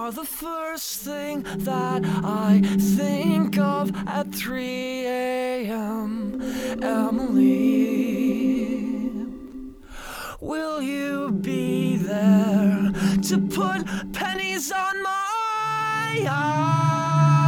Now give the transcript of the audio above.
are the first thing that I think of at 3 a.m. Emily, will you be there to put pennies on my eyes?